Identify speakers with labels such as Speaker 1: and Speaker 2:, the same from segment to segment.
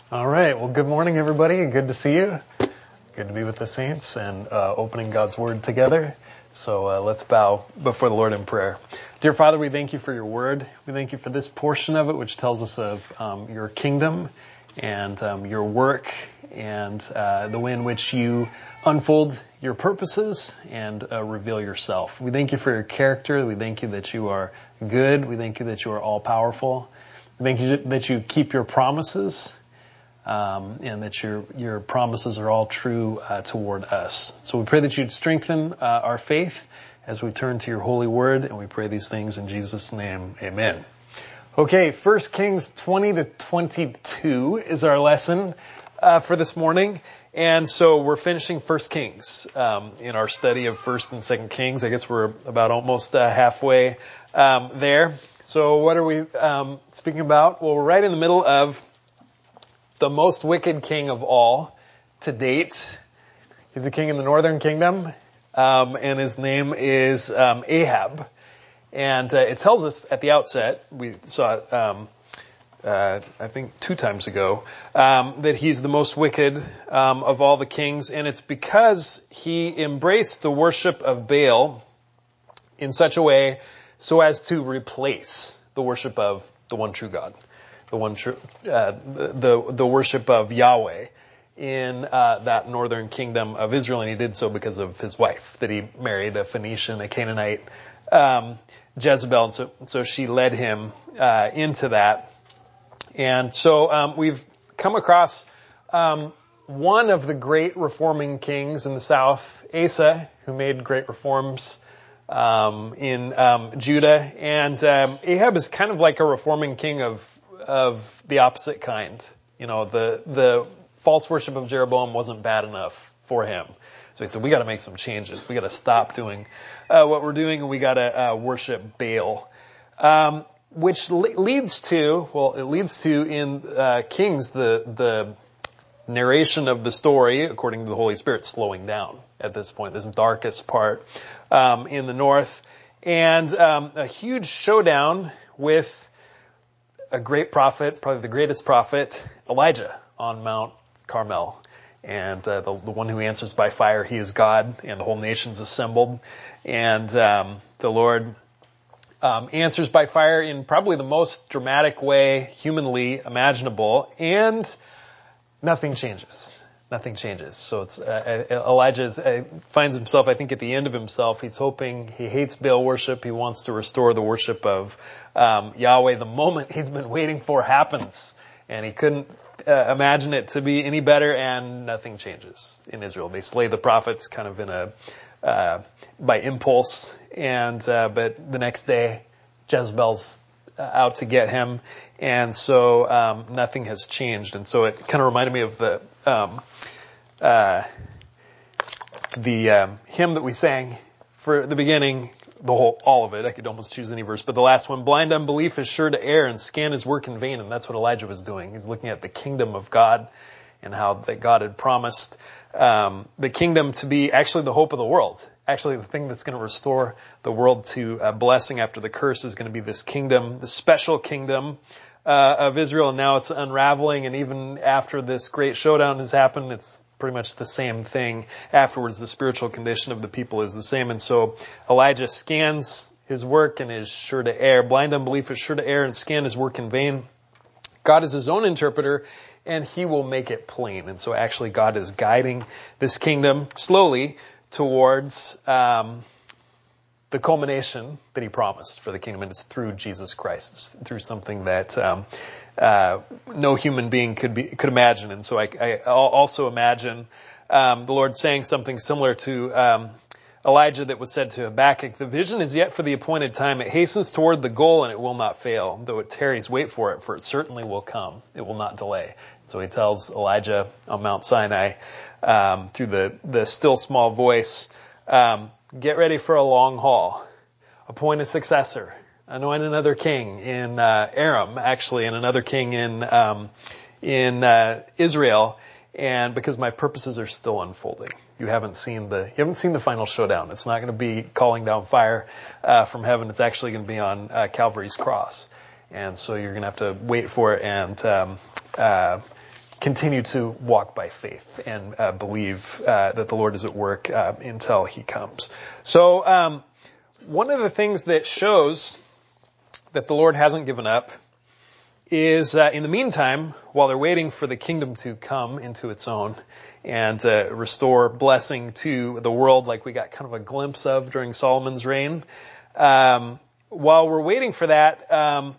Speaker 1: All right. Well, good morning, everybody. Good to see you. Good to be with the saints and opening God's Word together. So let's bow before the Lord in prayer. Dear Father, we thank you for your Word. We thank you for this portion of it, which tells us of your kingdom and your work and the way in which you unfold your purposes and reveal yourself. We thank you for your character. We thank you that you are good. We thank you that you are all-powerful. We thank you that you keep your promises. And that your promises are all true toward us. So we pray that you'd strengthen our faith as we turn to your holy word, and we pray these things in Jesus' name. Amen. Okay, 1 Kings 20 to 22 is our lesson for this morning. And so we're finishing 1 Kings in our study of 1 and 2 Kings. I guess we're about almost halfway there. So what are we speaking about? Well, we're right in the middle of the most wicked king of all to date. He's a king in the northern kingdom, and his name is Ahab. And it tells us at the outset, we saw it I think 2 times ago, that he's the most wicked of all the kings, and it's because he embraced the worship of Baal in such a way so as to replace the worship of the one true God. The one true, the worship of Yahweh in that northern kingdom of Israel, and he did so because of his wife, that he married a Phoenician, a Canaanite, Jezebel, and so she led him into that. And so we've come across one of the great reforming kings in the south, Asa, who made great reforms in Judah, and Ahab is kind of like a reforming king of the opposite kind. You know, the false worship of Jeroboam wasn't bad enough for him. So he said, we got to make some changes. We got to stop doing what we're doing, and we got to worship Baal. Which leads to in Kings the narration of the story, according to the Holy Spirit, slowing down at this point, this darkest part in the north, and a huge showdown with a great prophet, probably the greatest prophet, Elijah, on Mount Carmel. And the one who answers by fire, he is God, and the whole nation's assembled. And the Lord answers by fire in probably the most dramatic way humanly imaginable, and nothing changes. Nothing changes. So it's Elijah finds himself, I think, at the end of himself. He's hoping, he hates Baal worship. He wants to restore the worship of Yahweh. The moment he's been waiting for happens, and he couldn't imagine it to be any better, and nothing changes in Israel. They slay the prophets kind of in by impulse, and but the next day Jezebel's out to get him, and so nothing has changed. And so it kind of reminded me of the hymn that we sang for the beginning, all of it. I could almost choose any verse, but the last one, blind unbelief is sure to err and scan his work in vain. And that's what Elijah was doing. He's looking at the kingdom of God and how that God had promised the kingdom to be actually the hope of the world. Actually, the thing that's going to restore the world to a blessing after the curse is going to be this kingdom, the special kingdom of Israel. And now it's unraveling, and even after this great showdown has happened, it's pretty much the same thing afterwards. The spiritual condition of the people is the same. And so Elijah scans his work and is sure to err. Blind unbelief is sure to err and scan his work in vain. God is his own interpreter, and he will make it plain. And so actually God is guiding this kingdom slowly towards the culmination that he promised for the kingdom, and it's through Jesus Christ. It's through something that no human being could imagine. And so I also imagine the Lord saying something similar to Elijah that was said to Habakkuk. The vision is yet for the appointed time. It hastens toward the goal, and it will not fail. Though it tarries, wait for it, for it certainly will come. It will not delay. So he tells Elijah on Mount Sinai through the still small voice, get ready for a long haul. Appoint a successor. Anoint another king in Aram, actually, and another king in Israel. And because my purposes are still unfolding. You haven't seen the final showdown. It's not going to be calling down fire from heaven. It's actually going to be on Calvary's cross. And so you're going to have to wait for it and continue to walk by faith and believe that the Lord is at work until he comes. So one of the things that shows that the Lord hasn't given up is in the meantime, while they're waiting for the kingdom to come into its own and restore blessing to the world like we got kind of a glimpse of during Solomon's reign, while we're waiting for that,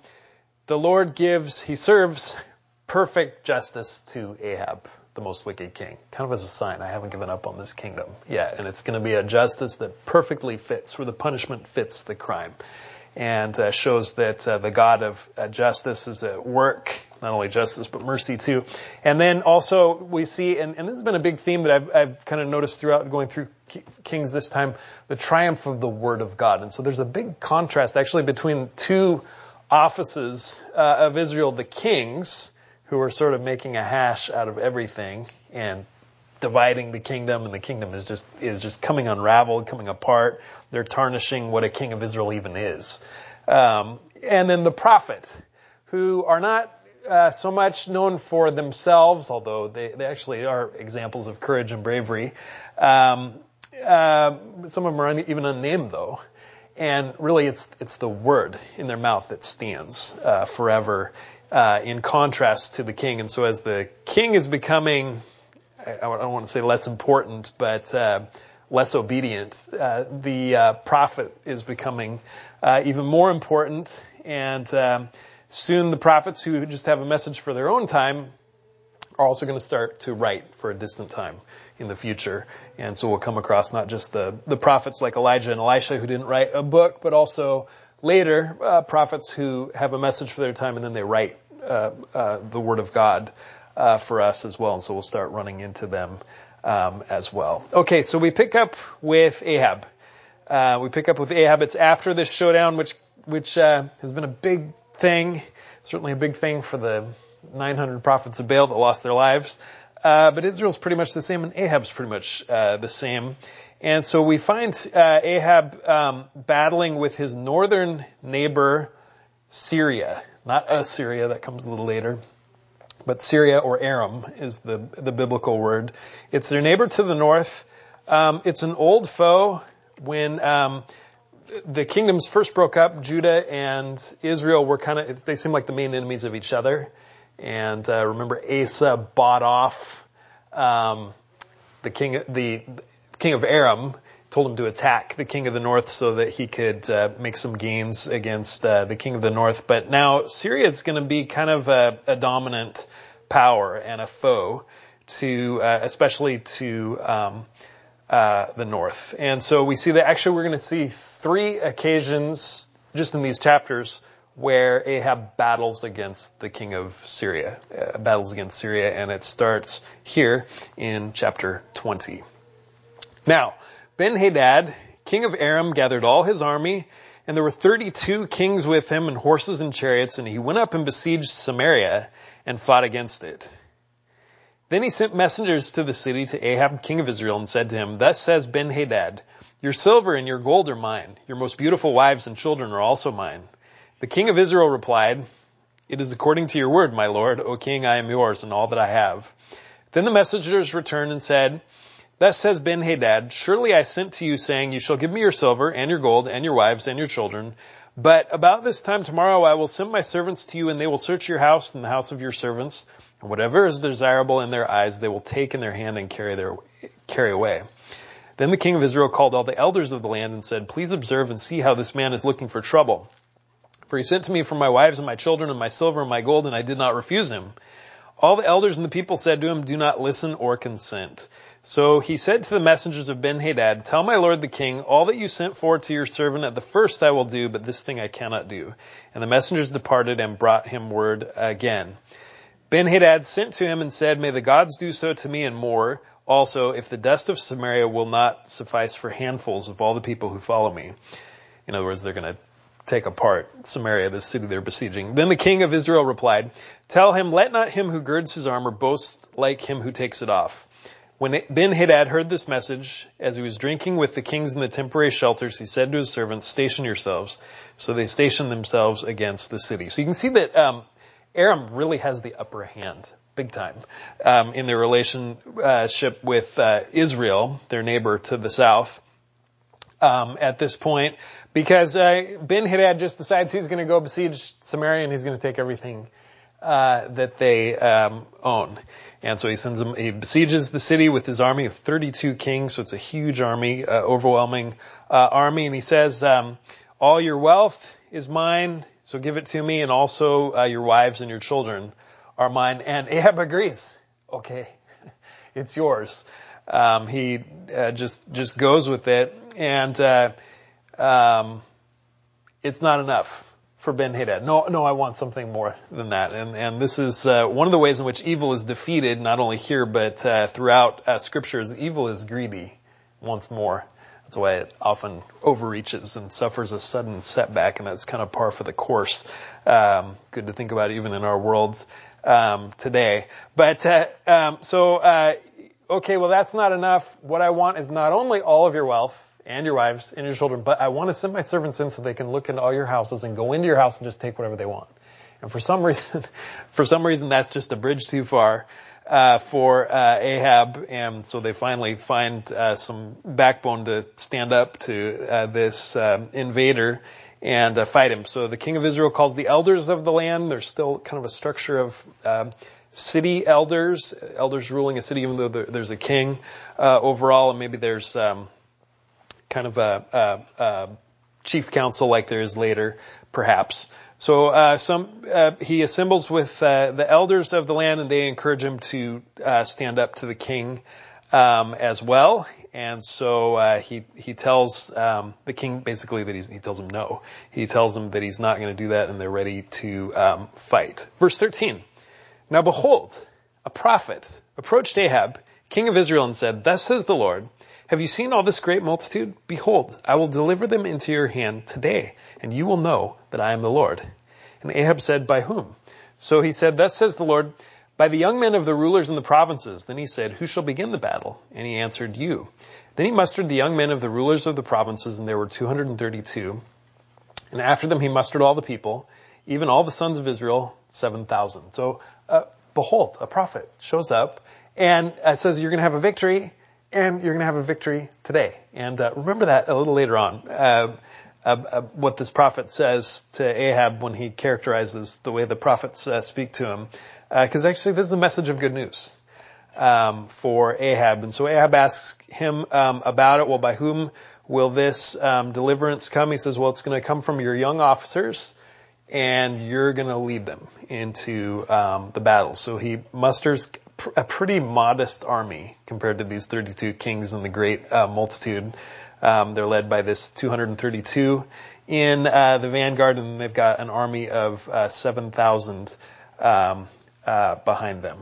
Speaker 1: the Lord he serves perfect justice to Ahab, the most wicked king, kind of as a sign, I haven't given up on this kingdom yet. And it's going to be a justice that perfectly fits, where the punishment fits the crime. And shows that the God of justice is at work, not only justice, but mercy too. And then also we see, and this has been a big theme that I've kind of noticed throughout going through Kings this time, the triumph of the Word of God. And so there's a big contrast actually between two offices of Israel, the kings, who are sort of making a hash out of everything and dividing the kingdom, and the kingdom is just coming unraveled, coming apart. They're tarnishing what a king of Israel even is. And then the prophet, who are not so much known for themselves, although they actually are examples of courage and bravery. Some of them are even unnamed, though. And really, it's the word in their mouth that stands forever, in contrast to the king. And so as the king is becoming, I don't want to say less important, but less obedient, the prophet is becoming even more important. And soon the prophets who just have a message for their own time are also going to start to write for a distant time in the future. And so we'll come across not just the prophets like Elijah and Elisha who didn't write a book, but also later prophets who have a message for their time and then they write the Word of God for us as well. And so we'll start running into them as well. Okay, so we pick up with Ahab. It's after this showdown, which has been a big thing, certainly a big thing for the 900 prophets of Baal that lost their lives. But Israel's pretty much the same, and Ahab's pretty much the same. And so we find Ahab battling with his northern neighbor, Syria. Not Assyria, that comes a little later. But Syria, or Aram, is the biblical word. It's their neighbor to the north. It's an old foe. When the kingdoms first broke up, Judah and Israel were they seemed like the main enemies of each other. And remember, Asa bought off the king of Aram, told him to attack the king of the north so that he could make some gains against the king of the north. But now Syria is going to be kind of a dominant power and a foe to, especially to the north. And so we see that actually we're going to see 3 occasions just in these chapters where Ahab battles against the king of Syria, and it starts here in chapter 20. Now, Ben-Hadad, king of Aram, gathered all his army, and there were 32 kings with him and horses and chariots, and he went up and besieged Samaria and fought against it. Then he sent messengers to the city to Ahab, king of Israel, and said to him, "Thus says Ben-Hadad, your silver and your gold are mine. Your most beautiful wives and children are also mine." The king of Israel replied, "It is according to your word, my lord. O king, I am yours and all that I have." Then the messengers returned and said, "Thus says Ben-Hadad, surely I sent to you saying, you shall give me your silver and your gold and your wives and your children. But about this time tomorrow I will send my servants to you, and they will search your house and the house of your servants. And whatever is desirable in their eyes, they will take in their hand and carry away." Then the king of Israel called all the elders of the land and said, "Please observe and see how this man is looking for trouble. For he sent to me for my wives and my children and my silver and my gold, and I did not refuse him." All the elders and the people said to him, "Do not listen or consent." So he said to the messengers of Ben-Hadad, "Tell my lord the king, all that you sent for to your servant at the first I will do, but this thing I cannot do." And the messengers departed and brought him word again. Ben-Hadad sent to him and said, "May the gods do so to me and more, also, if the dust of Samaria will not suffice for handfuls of all the people who follow me." In other words, they're going to take apart Samaria, the city they're besieging. Then the king of Israel replied, "Tell him, let not him who girds his armor boast like him who takes it off." When Ben-Hadad heard this message, as he was drinking with the kings in the temporary shelters, he said to his servants, "Station yourselves." So they stationed themselves against the city. So you can see that Aram really has the upper hand, big time, in their relationship with Israel, their neighbor to the south, at this point, because Ben-Hadad just decides he's going to go besiege Samaria and he's going to take everything that they own. And so he besieges the city with his army of 32 kings, so it's a huge army, overwhelming army, and he says, all your wealth is mine, so give it to me, and also your wives and your children are mine. And Ahab agrees. Okay, it's yours. He just goes with it, and it's not enough for Ben-Hadad. No, I want something more than that. And this is one of the ways in which evil is defeated, not only here, but throughout scriptures. Evil is greedy once more. That's why it often overreaches and suffers a sudden setback, and that's kind of par for the course. Good to think about even in our world today. But okay, well, that's not enough. What I want is not only all of your wealth and your wives and your children, but I want to send my servants in so they can look into all your houses and go into your house and just take whatever they want. And for some reason, that's just a bridge too far for Ahab, and so they finally find some backbone to stand up to this invader and fight him. So the king of Israel calls the elders of the land. There's still kind of a structure of city elders ruling a city, even though there's a king overall, and maybe there's kind of a chief council like there is later, perhaps. So he assembles with the elders of the land, and they encourage him to stand up to the king as well. And so he tells the king basically that he tells him no. He tells him that he's not going to do that, and they're ready to fight. Verse 13. Now behold, a prophet approached Ahab, king of Israel, and said, "Thus says the Lord, have you seen all this great multitude? Behold, I will deliver them into your hand today, and you will know that I am the Lord." And Ahab said, "By whom?" So he said, "Thus says the Lord, by the young men of the rulers in the provinces." Then he said, "Who shall begin the battle?" And he answered, "You." Then he mustered the young men of the rulers of the provinces, and there were 232. And after them he mustered all the people, even all the sons of Israel, 7,000. So, behold, a prophet shows up and says, "You're going to have a victory. And you're going to have a victory today." And remember that a little later on, what this prophet says to Ahab when he characterizes the way the prophets speak to him. Because actually this is a message of good news for Ahab. And so Ahab asks him about it. Well, by whom will this deliverance come? He says, well, it's going to come from your young officers, and you're going to lead them into the battle. So he musters a pretty modest army compared to these 32 kings and the great multitude. They're led by this 232 in the vanguard, and they've got an army of 7,000 behind them.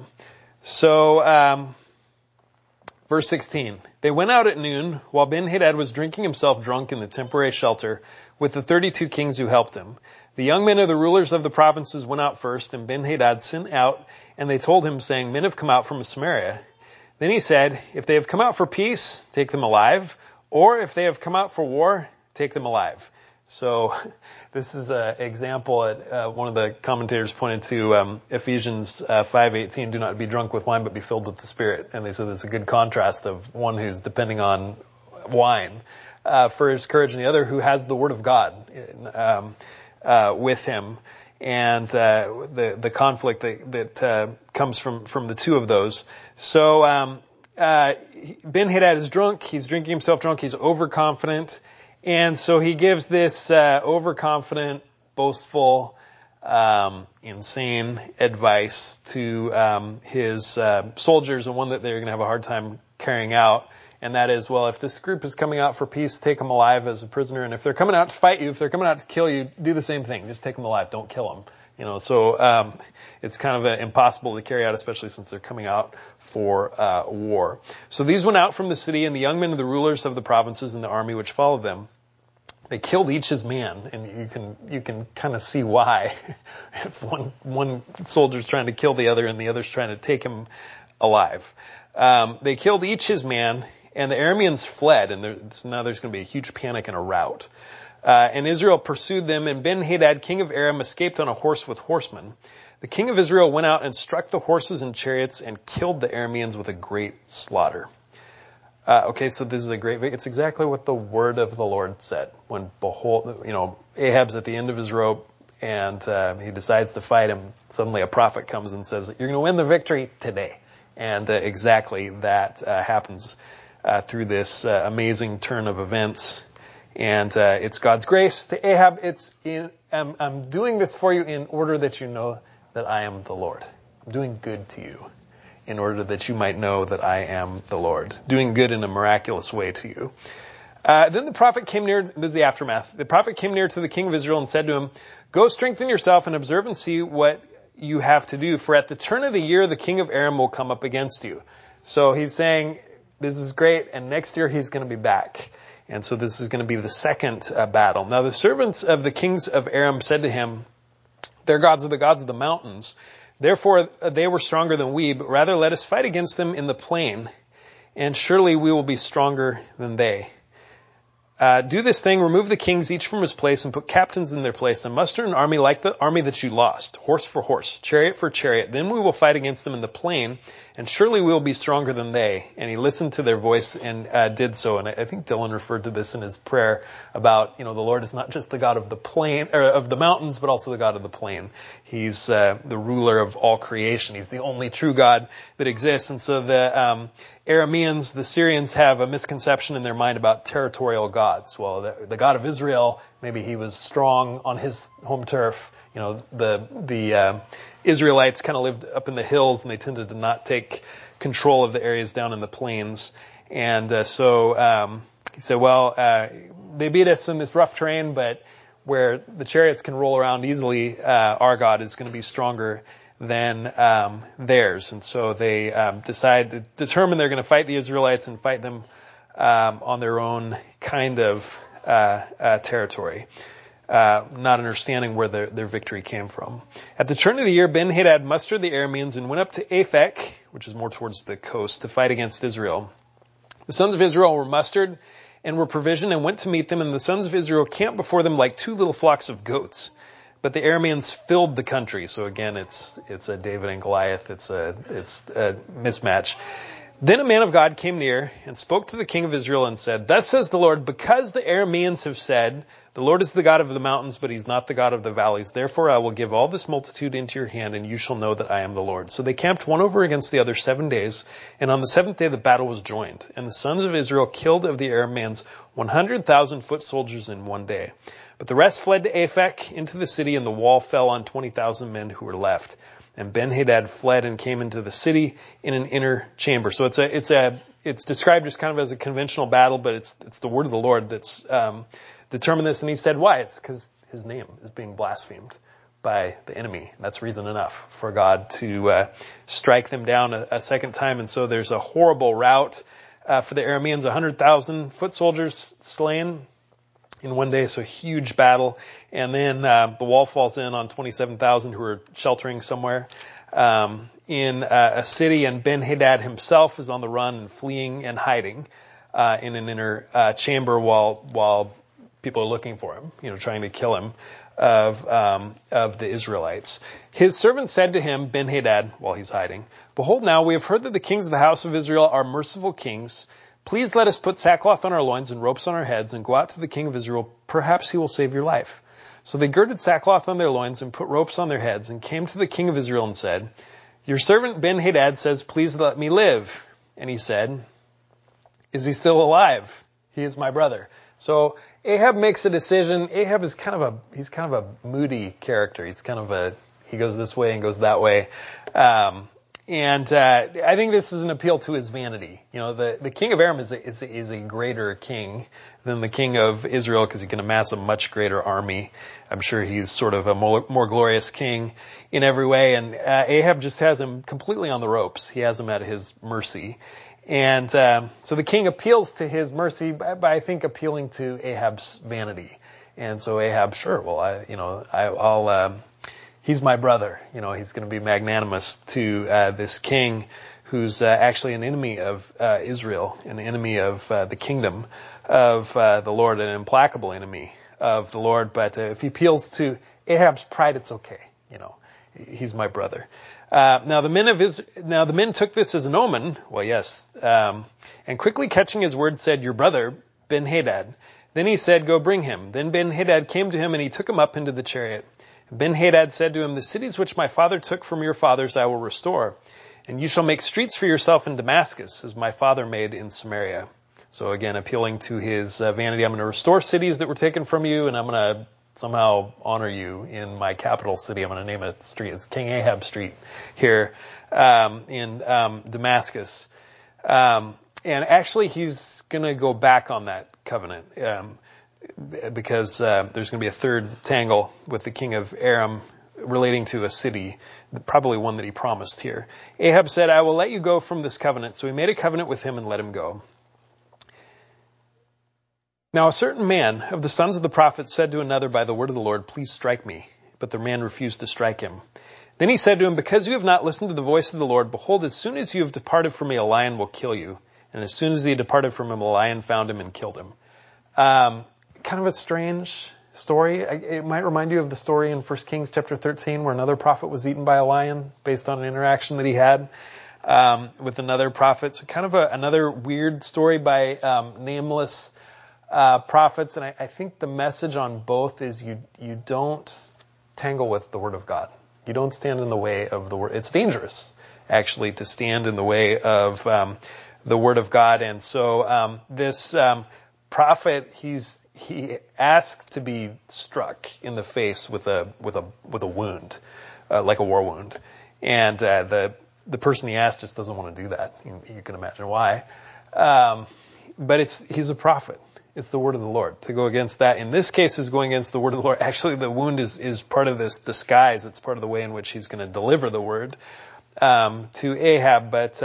Speaker 1: So verse 16, they went out at noon while Ben-Hadad was drinking himself drunk in the temporary shelter with the 32 kings who helped him. The young men of the rulers of the provinces went out first, and Ben-Hadad sent out, and they told him, saying, "Men have come out from Samaria." Then he said, "If they have come out for peace, take them alive, or if they have come out for war, take them alive." So this is an example. One of the commentators pointed to Ephesians 5:18, "Do not be drunk with wine, but be filled with the Spirit." And they said it's a good contrast of one who's depending on wine for his courage, and the other who has the Word of God with him, and the conflict that comes from the two of those. So Ben-Hadad is drunk. He's drinking himself drunk. He's overconfident, and so he gives this overconfident, boastful, insane advice to his soldiers, and one that they're going to have a hard time carrying out. And that is, well, if this group is coming out for peace, take them alive as a prisoner. And if they're coming out to fight you, if they're coming out to kill you, do the same thing. Just take them alive. Don't kill them. So it's kind of impossible to carry out, especially since they're coming out for war. So these went out from the city, and the young men of the rulers of the provinces and the army which followed them, they killed each his man, and you can kind of see why. If one soldier's trying to kill the other and the other's trying to take him alive. They killed each his man, and the Arameans fled, and now there's going to be a huge panic and a rout. And Israel pursued them, and Ben-Hadad, king of Aram, escaped on a horse with horsemen. the king of Israel went out and struck the horses and chariots and killed the Arameans with a great slaughter. Okay, so this is it's exactly what the word of the Lord said. When behold, Ahab's at the end of his rope and he decides to fight him, suddenly a prophet comes and says, you're going to win the victory today. And exactly that happens through this amazing turn of events. And it's God's grace to Ahab. I'm doing this for you in order that you know that I am the Lord. I'm doing good to you in order that you might know that I am the Lord. Doing good in a miraculous way to you. Then the prophet came near, this is the aftermath. The prophet came near to the king of Israel and said to him, go strengthen yourself and observe and see what you have to do. For at the turn of the year, the king of Aram will come up against you. So he's saying, this is great, and next year he's going to be back. And so this is going to be the second battle. Now the servants of the kings of Aram said to him, their gods are the gods of the mountains. Therefore they were stronger than we, but rather let us fight against them in the plain, and surely we will be stronger than they. Do this thing, remove the kings each from his place and put captains in their place and muster an army like the army that you lost, horse for horse, chariot for chariot. Then we will fight against them in the plain, and surely we will be stronger than they. And he listened to their voice and did so. And I think Dylan referred to this in his prayer about, the Lord is not just the God of the plain, or of the mountains, but also the God of the plain. He's the ruler of all creation. He's the only true God that exists. And so the Arameans, the Syrians, have a misconception in their mind about territorial gods. Well, the God of Israel, maybe he was strong on his home turf. The Israelites kind of lived up in the hills, and they tended to not take control of the areas down in the plains. And so he said, they beat us in this rough terrain, but where the chariots can roll around easily, our God is going to be stronger than theirs. And so they determine they're going to fight the Israelites and fight them on their own kind of territory, not understanding where their victory came from. At the turn of the year, Ben-Hadad mustered the Arameans and went up to Aphek, which is more towards the coast, to fight against Israel. The sons of Israel were mustered and were provisioned and went to meet them, and the sons of Israel camped before them like two little flocks of goats. But the Arameans filled the country. So again, it's a David and Goliath. It's a mismatch. Then a man of God came near and spoke to the king of Israel and said, thus says the Lord, because the Arameans have said, the Lord is the God of the mountains, but he's not the God of the valleys. Therefore I will give all this multitude into your hand, and you shall know that I am the Lord. So they camped one over against the other 7 days, and on the seventh day the battle was joined. And the sons of Israel killed of the Arameans 100,000 foot soldiers in one day. But the rest fled to Aphek into the city, and the wall fell on 20,000 men who were left. And Ben-Hadad fled and came into the city in an inner chamber. So it's described just kind of as a conventional battle, but it's the word of the Lord that's determined this. And he said, why? It's because his name is being blasphemed by the enemy. That's reason enough for God to strike them down a second time. And so there's a horrible rout for the Arameans, 100,000 foot soldiers slain in one day, so huge battle. And then the wall falls in on 27,000 who are sheltering somewhere in a city, and Ben-Hadad himself is on the run and fleeing and hiding in an inner chamber while people are looking for him, trying to kill him of the Israelites. His servant said to him, Ben-Hadad, while he's hiding, behold, now we have heard that the kings of the house of Israel are merciful kings. Please let us put sackcloth on our loins and ropes on our heads and go out to the king of Israel. Perhaps he will save your life. So they girded sackcloth on their loins and put ropes on their heads and came to the king of Israel and said, your servant Ben-Hadad says, please let me live. And he said, is he still alive? He is my brother. So Ahab makes a decision. Ahab is kind of a moody character. He goes this way and goes that way. And I think this is an appeal to his vanity. The king of Aram is a greater king than the king of Israel because he can amass a much greater army. I'm sure he's sort of a more glorious king in every way. And Ahab just has him completely on the ropes. He has him at his mercy. And so the king appeals to his mercy by I think, appealing to Ahab's vanity. And so Ahab, sure, well, I'll he's my brother. He's going to be magnanimous to this king who's actually an enemy of Israel, an enemy of the kingdom of the Lord, an implacable enemy of the Lord. But if he appeals to Ahab's pride, it's okay. He's my brother. Now the men took this as an omen. Well, yes. And quickly catching his word said, your brother, Ben-Hadad. Then he said, go bring him. Then Ben-Hadad came to him and he took him up into the chariot. Ben-Hadad said to him, the cities which my father took from your fathers I will restore. And you shall make streets for yourself in Damascus, as my father made in Samaria. So again, appealing to his vanity, I'm going to restore cities that were taken from you, and I'm going to somehow honor you in my capital city. I'm going to name a street. It's King Ahab Street here in Damascus. And actually, he's going to go back on that covenant because there's going to be a third tangle with the king of Aram relating to a city, probably one that he promised here. Ahab said, I will let you go from this covenant. So he made a covenant with him and let him go. Now a certain man of the sons of the prophets said to another by the word of the Lord, please strike me. But the man refused to strike him. Then he said to him, because you have not listened to the voice of the Lord, behold, as soon as you have departed from me, a lion will kill you. And as soon as he departed from him, a lion found him and killed him. Kind of a strange story. It might remind you of the story in 1 Kings chapter 13 where another prophet was eaten by a lion based on an interaction that he had with another prophet. So kind of another weird story by nameless prophets. And I think the message on both is you don't tangle with the word of God. You don't stand in the way of the word. It's dangerous, actually, to stand in the way of the word of God. And so this prophet, he asked to be struck in the face with a wound, like a war wound. And the person he asked just doesn't want to do that. You can imagine why. But he's a prophet. It's the word of the Lord. To go against that, in this case, is going against the word of the Lord. Actually, the wound is part of this disguise. It's part of the way in which he's going to deliver the word to Ahab. But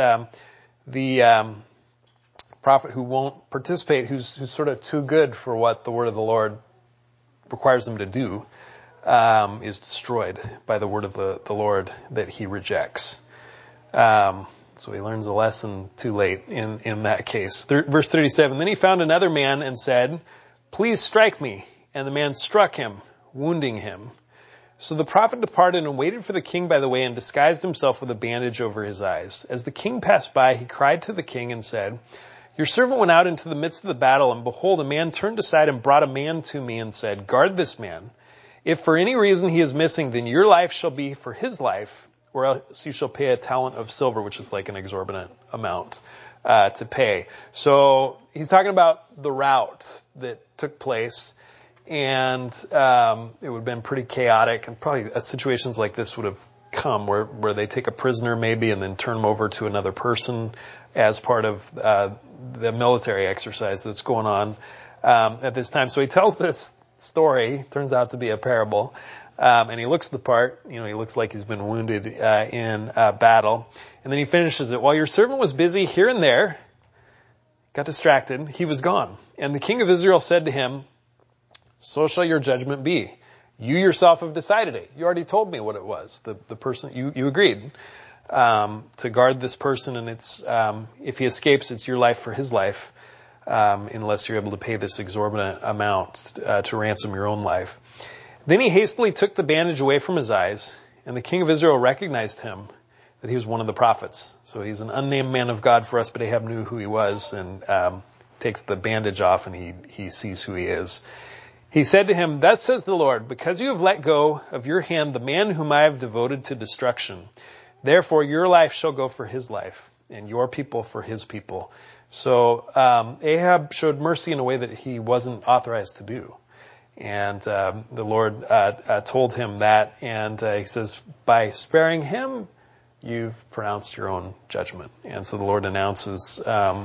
Speaker 1: the prophet who won't participate, who's sort of too good for what the word of the Lord requires him to do, is destroyed by the word of the Lord that he rejects. So he learns a lesson too late in that case. Verse 37, then he found another man and said, please strike me. And the man struck him, wounding him. So the prophet departed and waited for the king by the way and disguised himself with a bandage over his eyes. As the king passed by, he cried to the king and said, your servant went out into the midst of the battle, and behold, a man turned aside and brought a man to me and said, guard this man. If for any reason he is missing, then your life shall be for his life, or else you shall pay a talent of silver, which is like an exorbitant amount to pay. So he's talking about the rout that took place, and it would have been pretty chaotic, and probably situations like this would have come where they take a prisoner maybe and then turn him over to another person as part of the military exercise that's going on at this time. So he tells this story, turns out to be a parable. And he looks the part, he looks like he's been wounded in battle. And then he finishes it. While your servant was busy here and there, got distracted, he was gone. And the king of Israel said to him, so shall your judgment be. You yourself have decided it. You already told me what it was. The person, you agreed to guard this person, and it's if he escapes, it's your life for his life, unless you're able to pay this exorbitant amount to ransom your own life. Then he hastily took the bandage away from his eyes, and the king of Israel recognized him, that he was one of the prophets. So he's an unnamed man of God for us, but Ahab knew who he was, and takes the bandage off, and he sees who he is. He said to him, thus says the Lord, because you have let go of your hand the man whom I have devoted to destruction, therefore your life shall go for his life, and your people for his people. So Ahab showed mercy in a way that he wasn't authorized to do. And the Lord told him that, and he says, by sparing him, you've pronounced your own judgment. And so the Lord announces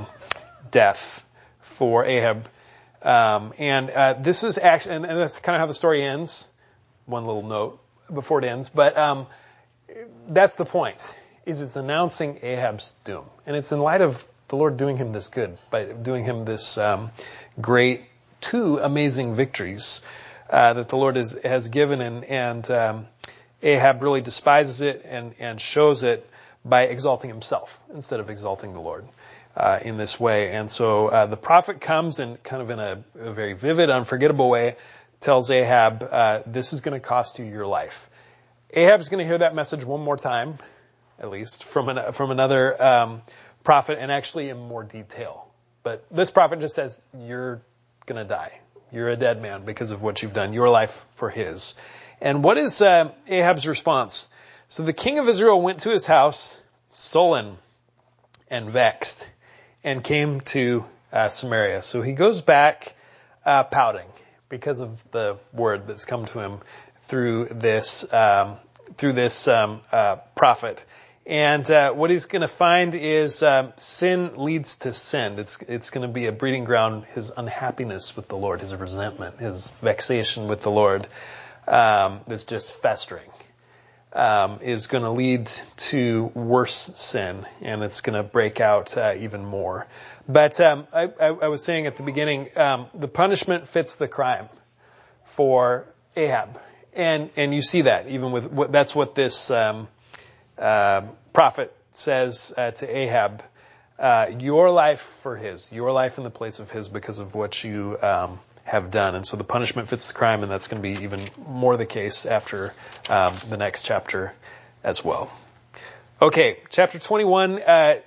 Speaker 1: death for Ahab. This is actually, and that's kind of how the story ends. One little note before it ends, but that's the point. Is it's announcing Ahab's doom, and it's in light of the Lord doing him this good by doing him this two amazing victories that the Lord has given, and Ahab really despises it and shows it by exalting himself instead of exalting the Lord in this way. And so the prophet comes and kind of in a very vivid, unforgettable way tells Ahab, this is going to cost you your life. Ahab's going to hear that message one more time, at least, from another prophet, and actually in more detail. But this prophet just says, you're going to die. You're a dead man because of what you've done. Your life for his. And what is Ahab's response? So the king of Israel went to his house, sullen and vexed, and came to Samaria. So he goes back pouting because of the word that's come to him through this prophet. And what he's going to find is sin leads to sin. It's going to be a breeding ground. His unhappiness with the Lord, his resentment, his vexation with the Lord, that's just festering, is going to lead to worse sin, and it's going to break out even more. But I was saying at the beginning, the punishment fits the crime for Ahab, and you see that even with that's what this prophet says to Ahab, your life for his, your life in the place of his because of what you have done. And so the punishment fits the crime, and that's going to be even more the case after the next chapter as well. Okay, chapter 21,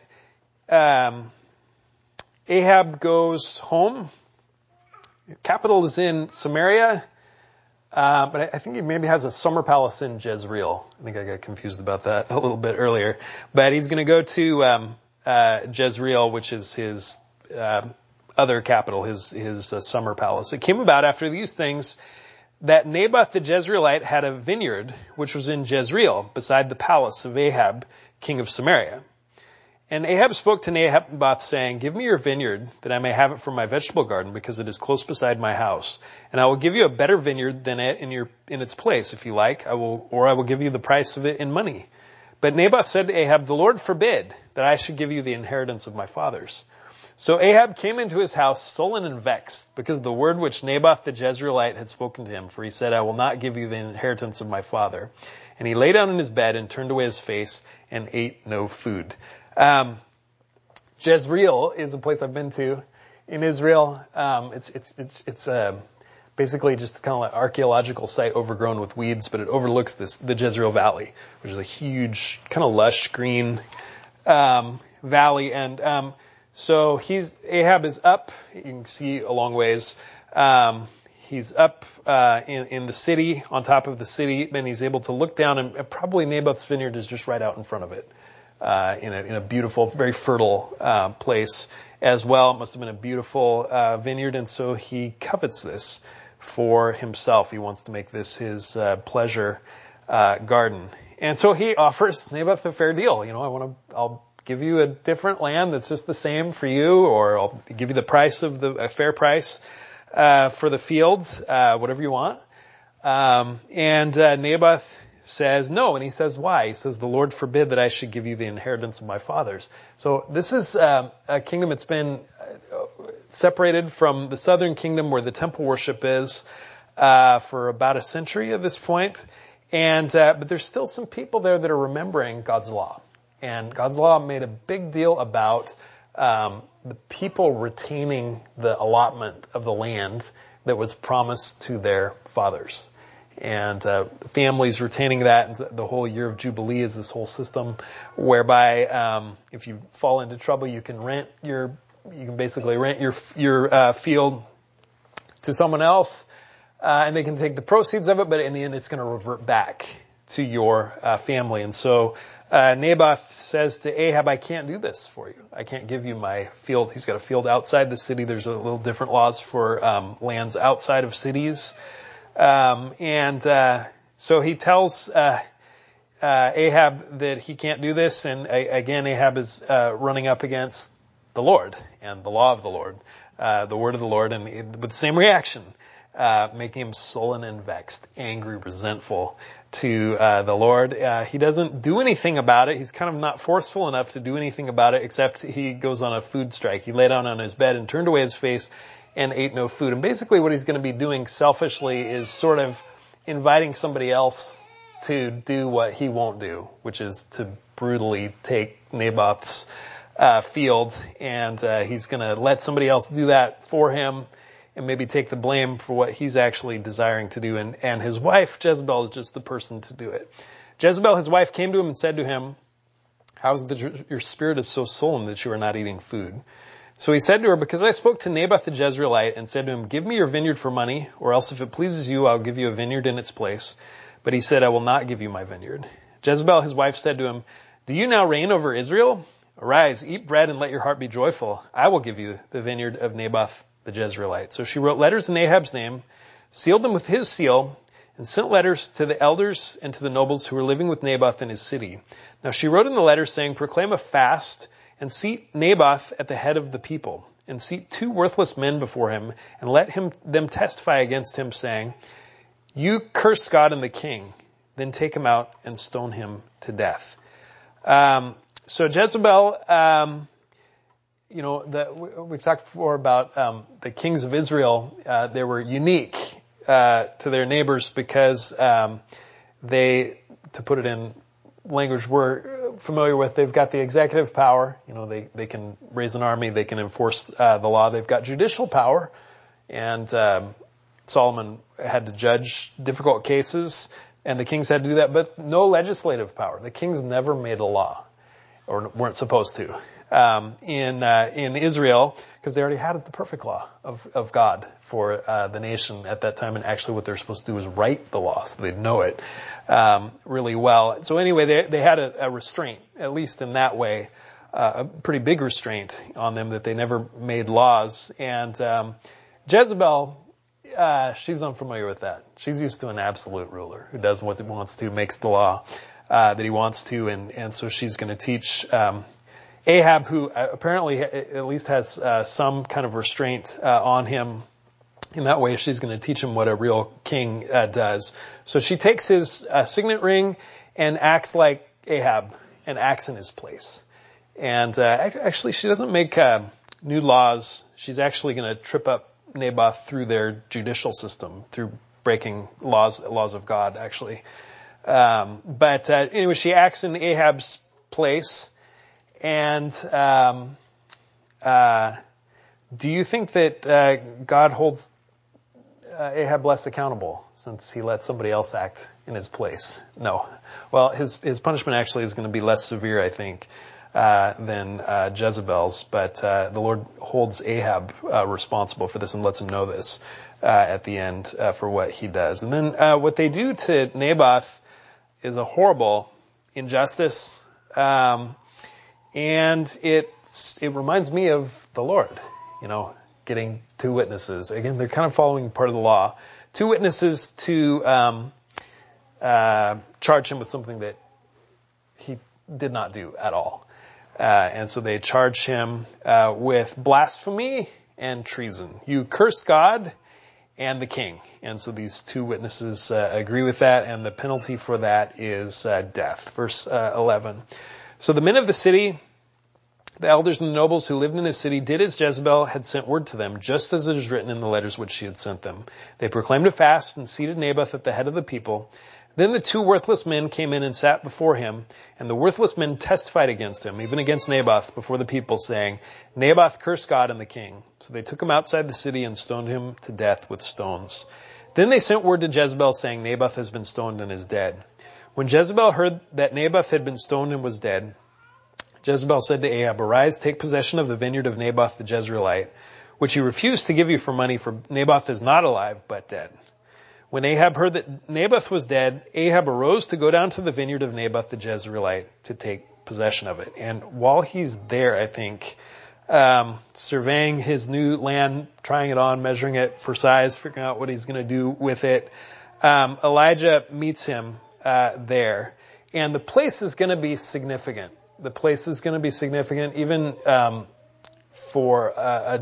Speaker 1: Ahab goes home. Capital is in Samaria. But I think he maybe has a summer palace in Jezreel. I think I got confused about that a little bit earlier. But he's going to go to Jezreel, which is his other capital, his summer palace. It came about after these things that Naboth the Jezreelite had a vineyard which was in Jezreel, beside the palace of Ahab, king of Samaria. And Ahab spoke to Naboth, saying, give me your vineyard, that I may have it for my vegetable garden, because it is close beside my house. And I will give you a better vineyard than it in its place, if you like. I will give you the price of it in money. But Naboth said to Ahab, the Lord forbid that I should give you the inheritance of my fathers. So Ahab came into his house sullen and vexed, because of the word which Naboth the Jezreelite had spoken to him. For he said, I will not give you the inheritance of my father. And he lay down in his bed and turned away his face and ate no food. Jezreel is a place I've been to in Israel. It's basically just kind of like archaeological site overgrown with weeds, but it overlooks the Jezreel Valley, which is a huge, kind of lush green valley. And so Ahab is up. You can see a long ways. He's up in the city, on top of the city, and he's able to look down, and probably Naboth's vineyard is just right out in front of it. In a beautiful, very fertile place as well. It must have been a beautiful vineyard, and so he covets this for himself. He wants to make this his pleasure garden, and so he offers Naboth a fair deal. I'll give you a different land that's just the same for you, or I'll give you the price of a fair price for the fields, whatever you want. And Naboth says no, and he says why. He says, the Lord forbid that I should give you the inheritance of my fathers. So this is a kingdom that's been separated from the southern kingdom where the temple worship is for about a century at this point. And but there's still some people there that are remembering God's law. And God's law made a big deal about the people retaining the allotment of the land that was promised to their fathers. And families retaining that. And the whole year of Jubilee is this whole system whereby if you fall into trouble, you can basically rent your field to someone else, and they can take the proceeds of it, but in the end it's going to revert back to your family. And so Naboth says to Ahab, I can't do this for you. I can't give you my field. He's got a field outside the city. There's a little different laws for lands outside of cities. So he tells Ahab that he can't do this, and again Ahab is running up against the Lord and the law of the Lord, the word of the Lord, and with the same reaction, making him sullen and vexed, angry, resentful to the Lord. He doesn't do anything about it. He's kind of not forceful enough to do anything about it, except he goes on a food strike. He lay down on his bed and turned away his face and ate no food. And basically what he's going to be doing selfishly is sort of inviting somebody else to do what he won't do, which is to brutally take Naboth's field, and he's going to let somebody else do that for him and maybe take the blame for what he's actually desiring to do. And his wife, Jezebel, is just the person to do it. Jezebel, his wife, came to him and said to him, how is it that your spirit is so sullen that you are not eating food? So he said to her, because I spoke to Naboth the Jezreelite and said to him, give me your vineyard for money, or else if it pleases you, I'll give you a vineyard in its place. But he said, I will not give you my vineyard. Jezebel, his wife, said to him, do you now reign over Israel? Arise, eat bread and let your heart be joyful. I will give you the vineyard of Naboth the Jezreelite. So she wrote letters in Ahab's name, sealed them with his seal, and sent letters to the elders and to the nobles who were living with Naboth in his city. Now she wrote in the letters saying, proclaim a fast and seat Naboth at the head of the people, and seat 2 worthless men before him, and let them testify against him, saying, you curse God and the king, then take him out and stone him to death. So Jezebel, we've talked before about the kings of Israel. They were unique to their neighbors because they, to put it in language we're familiar with, they've got the executive power. They can raise an army, they can enforce the law. They've got judicial power, and Solomon had to judge difficult cases, and the kings had to do that, but no legislative power. The kings never made a law, or weren't supposed to, in Israel, because they already had the perfect law of God for the nation at that time, and actually what they're supposed to do is write the law, so they'd know it really well. So anyway, they had a restraint, at least in that way, a pretty big restraint on them, that they never made laws. And Jezebel, she's unfamiliar with that. She's used to an absolute ruler who does what he wants to, makes the law that he wants to, and so she's going to teach Ahab, who apparently at least has some kind of restraint on him. In that way, she's going to teach him what a real king does. So she takes his signet ring and acts like Ahab and acts in his place. And actually, she doesn't make new laws. She's actually going to trip up Naboth through their judicial system, through breaking laws of God, actually. But anyway, she acts in Ahab's place. And do you think that God holds Ahab less accountable since he let somebody else act in his place? No. Well, his punishment actually is going to be less severe, I think, than Jezebel's. But the Lord holds Ahab responsible for this and lets him know this at the end for what he does. And then what they do to Naboth is a horrible injustice. And it reminds me of the Lord, getting 2 witnesses. Again, they're kind of following part of the law. 2 witnesses to charge him with something that he did not do at all. And so they charge him with blasphemy and treason. You cursed God and the king. And so these 2 witnesses agree with that, and the penalty for that is death. Verse 11. So the men of the city, the elders and the nobles who lived in his city, did as Jezebel had sent word to them, just as it is written in the letters which she had sent them. They proclaimed a fast and seated Naboth at the head of the people. Then the 2 worthless men came in and sat before him, and the worthless men testified against him, even against Naboth, before the people, saying, Naboth cursed God and the king. So they took him outside the city and stoned him to death with stones. Then they sent word to Jezebel, saying, Naboth has been stoned and is dead. When Jezebel heard that Naboth had been stoned and was dead, Jezebel said to Ahab, arise, take possession of the vineyard of Naboth the Jezreelite, which he refused to give you for money, for Naboth is not alive, but dead. When Ahab heard that Naboth was dead, Ahab arose to go down to the vineyard of Naboth the Jezreelite to take possession of it. And while he's there, I think, surveying his new land, trying it on, measuring it for size, figuring out what he's going to do with it, Elijah meets him there. And the place is going to be significant. The place is going to be significant even for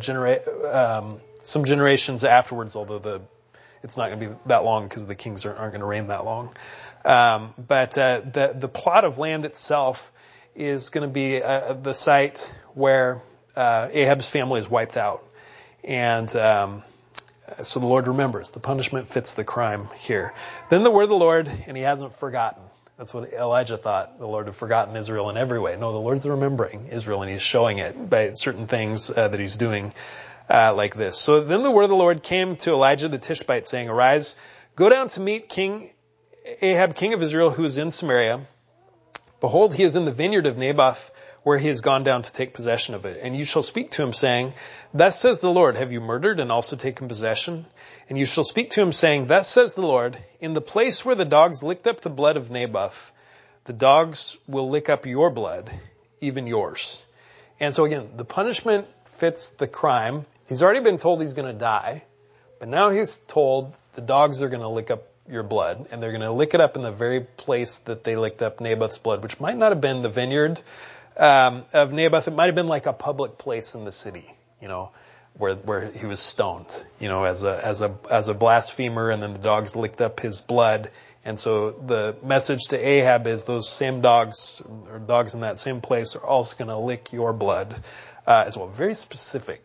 Speaker 1: some generations afterwards, although it's not going to be that long because the kings aren't going to reign that long. But the plot of land itself is going to be the site where Ahab's family is wiped out. And so the Lord remembers. The punishment fits the crime here. Then the word of the Lord, and he hasn't forgotten. That's what Elijah thought. The Lord had forgotten Israel in every way. No, the Lord's remembering Israel, and he's showing it by certain things that he's doing like this. So then the word of the Lord came to Elijah the Tishbite, saying, arise, go down to meet King Ahab, king of Israel, who is in Samaria, behold, he is in the vineyard of Naboth, where he has gone down to take possession of it. And you shall speak to him, saying, thus says the Lord, have you murdered and also taken possession? And you shall speak to him, saying, thus says the Lord, in the place where the dogs licked up the blood of Naboth, the dogs will lick up your blood, even yours. And so again, the punishment fits the crime. He's already been told he's going to die, but now he's told the dogs are going to lick up your blood, and they're going to lick it up in the very place that they licked up Naboth's blood, which might not have been the vineyard of Naboth. It might have been like a public place in the city, where he was stoned, as a blasphemer, and then the dogs licked up his blood. And so the message to Ahab is those same dogs, or dogs in that same place, are also going to lick your blood as well. Very specific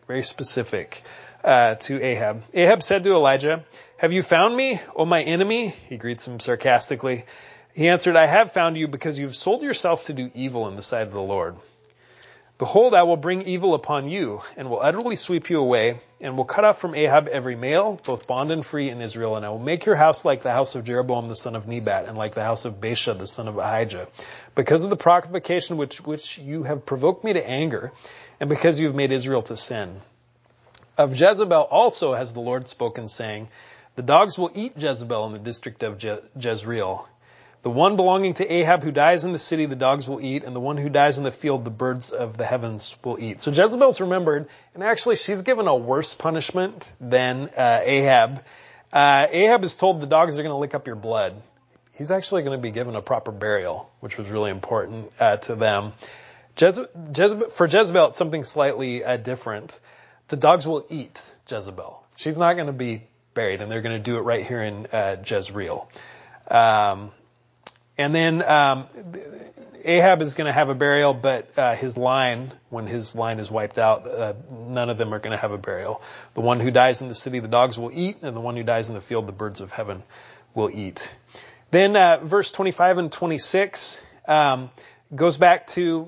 Speaker 1: to Ahab. Ahab said to Elijah, have you found me, O my enemy? He greets him sarcastically. He answered, I have found you because you have sold yourself to do evil in the sight of the Lord. Behold, I will bring evil upon you, and will utterly sweep you away, and will cut off from Ahab every male, both bond and free in Israel, and I will make your house like the house of Jeroboam the son of Nebat, and like the house of Baasha the son of Ahijah, because of the provocation which you have provoked me to anger, and because you have made Israel to sin. Of Jezebel also has the Lord spoken, saying, the dogs will eat Jezebel in the district of Jezreel. The one belonging to Ahab who dies in the city, the dogs will eat, and the one who dies in the field, the birds of the heavens will eat. So Jezebel's remembered, and actually she's given a worse punishment than Ahab. Ahab is told the dogs are going to lick up your blood. He's actually going to be given a proper burial, which was really important to them. For Jezebel, it's something slightly different. The dogs will eat Jezebel. She's not going to be buried, and they're going to do it right here in Jezreel. And then Ahab is going to have a burial, but when his line is wiped out, none of them are going to have a burial. The one who dies in the city, the dogs will eat, and the one who dies in the field, the birds of heaven will eat. Then verse 25 and 26 goes back to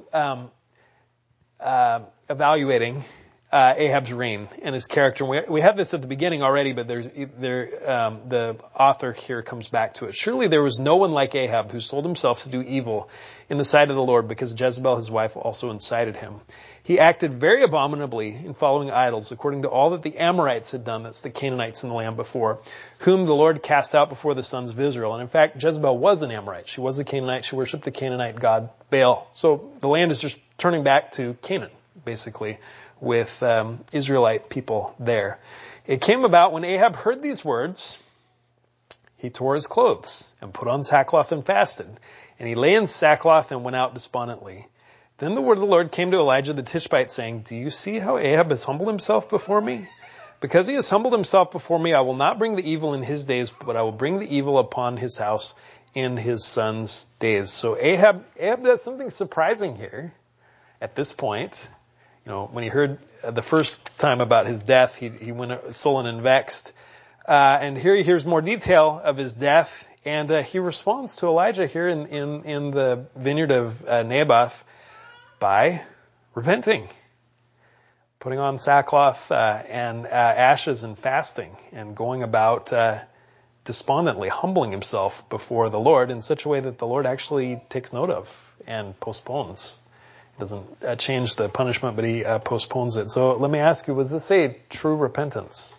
Speaker 1: evaluating Ahab's reign and his character. We have this at the beginning already, but the author here comes back to it. Surely there was no one like Ahab who sold himself to do evil in the sight of the Lord, because Jezebel his wife also incited him. He acted very abominably in following idols, according to all that the Amorites had done, that's the Canaanites in the land before, whom the Lord cast out before the sons of Israel. And in fact, Jezebel was an Amorite. She was a Canaanite. She worshipped the Canaanite god Baal. So the land is just turning back to Canaan, basically, with Israelite people there. It came about when Ahab heard these words, he tore his clothes and put on sackcloth and fasted. And he lay in sackcloth and went out despondently. Then the word of the Lord came to Elijah the Tishbite, saying, do you see how Ahab has humbled himself before me? Because he has humbled himself before me, I will not bring the evil in his days, but I will bring the evil upon his house in his son's days. So Ahab does something surprising here at this point. When he heard the first time about his death, he went sullen and vexed. And here he hears more detail of his death, and he responds to Elijah here in the vineyard of Naboth by repenting, putting on sackcloth and ashes and fasting, and going about despondently, humbling himself before the Lord in such a way that the Lord actually takes note of and postpones. Doesn't change the punishment, but he postpones it. So let me ask you, was this a true repentance?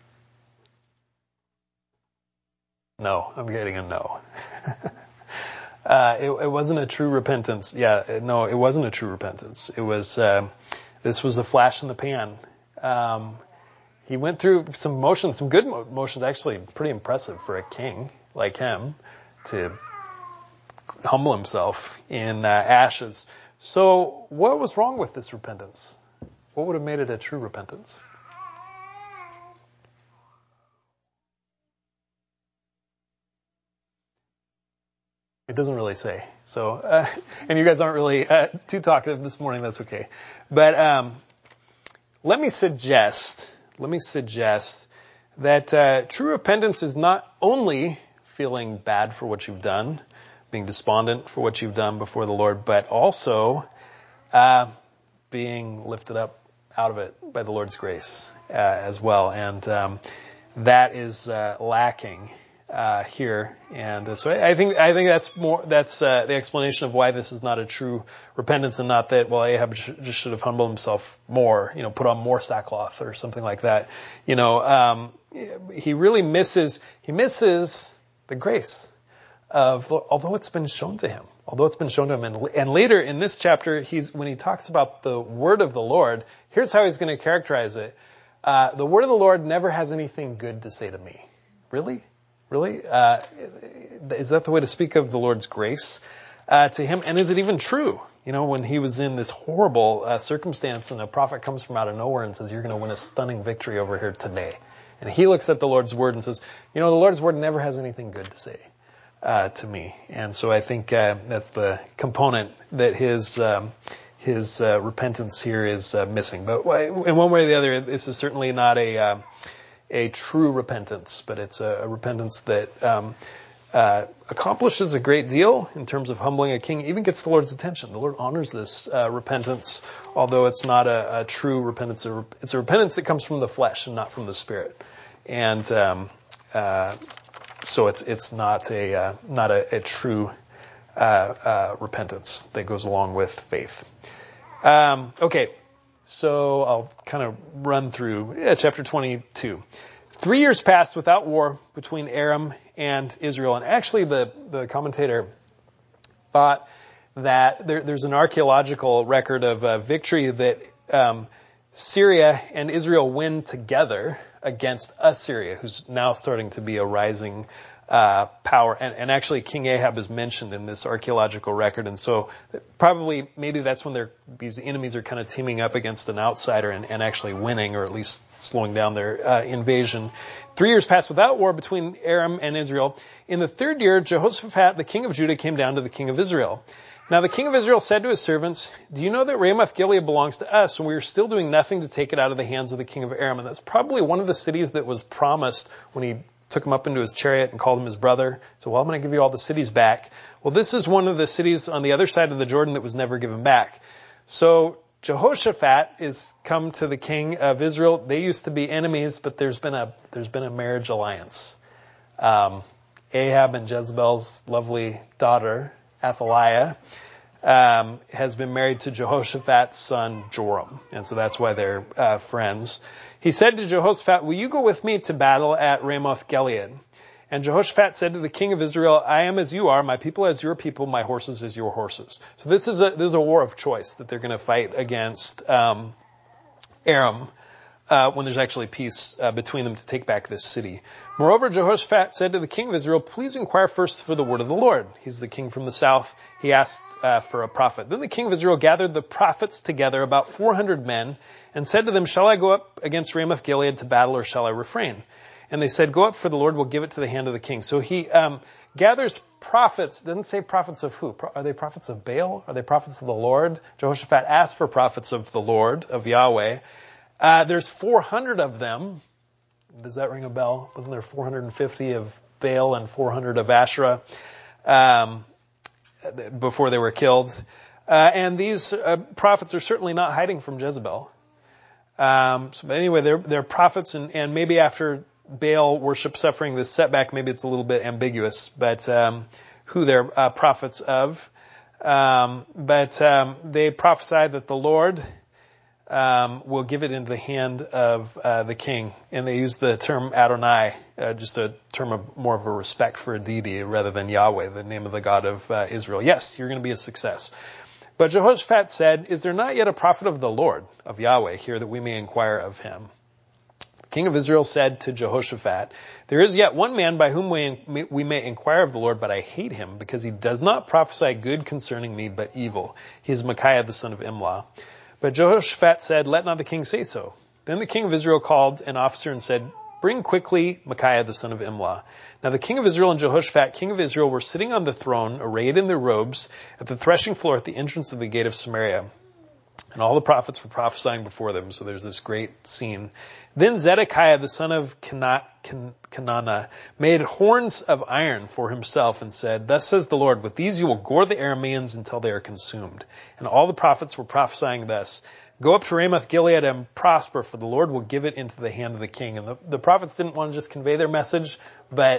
Speaker 1: No, I'm getting a no. It wasn't a true repentance. Yeah, no, it wasn't a true repentance. It was, this was a flash in the pan. He went through some motions, some good motions, actually pretty impressive for a king like him to humble himself in ashes. So what was wrong with this repentance? What would have made it a true repentance? It doesn't really say. So, and you guys aren't really too talkative this morning. That's okay. But let me suggest that true repentance is not only feeling bad for what you've done, being despondent for what you've done before the Lord, but also being lifted up out of it by the Lord's grace as well. And that is lacking here. And so I think that's the explanation of why this is not a true repentance, and not that, well, Ahab just should have humbled himself more, put on more sackcloth or something like that. He really misses the grace of, although it's been shown to him. And later in this chapter, when he talks about the word of the Lord, here's how he's going to characterize it. The word of the Lord never has anything good to say to me. Really? Is that the way to speak of the Lord's grace to him? And is it even true? When he was in this horrible circumstance, and a prophet comes from out of nowhere and says, you're going to win a stunning victory over here today. And he looks at the Lord's word and says, the Lord's word never has anything good to say to me. And so I think that's the component that his repentance here is missing. But in one way or the other, this is certainly not a true repentance, but it's a repentance that accomplishes a great deal in terms of humbling a king, even gets the Lord's attention. The Lord honors this repentance, although it's not a true repentance. It's a repentance that comes from the flesh and not from the Spirit. And so it's not a true repentance that goes along with faith. Okay. So I'll kind of run through chapter 22. 3 years passed without war between Aram and Israel. And actually the commentator thought that there's an archaeological record of victory that Syria and Israel win together against Assyria, who's now starting to be a rising power. And actually King Ahab is mentioned in this archaeological record. And so maybe that's when these enemies are kind of teaming up against an outsider and actually winning, or at least slowing down their invasion. 3 years passed without war between Aram and Israel. In the third year, Jehoshaphat, the king of Judah, came down to the king of Israel. Now the king of Israel said to his servants, do you know that Ramoth Gilead belongs to us, and we are still doing nothing to take it out of the hands of the king of Aram? And that's probably one of the cities that was promised when he took him up into his chariot and called him his brother. So, I'm going to give you all the cities back. Well, this is one of the cities on the other side of the Jordan that was never given back. So Jehoshaphat is come to the king of Israel. They used to be enemies, but there's been a marriage alliance. Ahab and Jezebel's lovely daughter, Athaliah, has been married to Jehoshaphat's son, Joram. And so that's why they're friends. He said to Jehoshaphat, will you go with me to battle at Ramoth Gilead? And Jehoshaphat said to the king of Israel, I am as you are, my people as your people, my horses as your horses. So this is a war of choice that they're going to fight against Aram when there's actually peace between them to take back this city. Moreover, Jehoshaphat said to the king of Israel, please inquire first for the word of the Lord. He's the king from the south. He asked for a prophet. Then the king of Israel gathered the prophets together, about 400 men, and said to them, shall I go up against Ramoth Gilead to battle, or shall I refrain? And they said, go up, for the Lord will give it to the hand of the king. So he gathers prophets. Doesn't say prophets of who? Are they prophets of Baal? Are they prophets of the Lord? Jehoshaphat asked for prophets of the Lord, of Yahweh. There's 400 of them. Does that ring a bell? Wasn't there 450 of Baal and 400 of Asherah before they were killed? And these prophets are certainly not hiding from Jezebel. But anyway, they're prophets, and maybe after Baal worship suffering this setback, maybe it's a little bit ambiguous, but who they're prophets of. But they prophesy that the Lord will give it into the hand of the king. And they use the term Adonai, just a term of more of a respect for a deity rather than Yahweh, the name of the God of Israel. Yes, you're going to be a success. But Jehoshaphat said, is there not yet a prophet of the Lord, of Yahweh, here that we may inquire of him? The king of Israel said to Jehoshaphat, there is yet one man by whom we may inquire of the Lord, but I hate him, because he does not prophesy good concerning me, but evil. He is Micaiah the son of Imlah. But Jehoshaphat said, let not the king say so. Then the king of Israel called an officer and said, bring quickly Micaiah the son of Imlah. Now the king of Israel and Jehoshaphat, king of Israel, were sitting on the throne, arrayed in their robes, at the threshing floor at the entrance of the gate of Samaria. And all the prophets were prophesying before them. So there's this great scene. Then Zedekiah, the son of Kenana, made horns of iron for himself and said, thus says the Lord, with these you will gore the Arameans until they are consumed. And all the prophets were prophesying thus, go up to Ramoth Gilead and prosper, for the Lord will give it into the hand of the king. And the prophets didn't want to just convey their message, but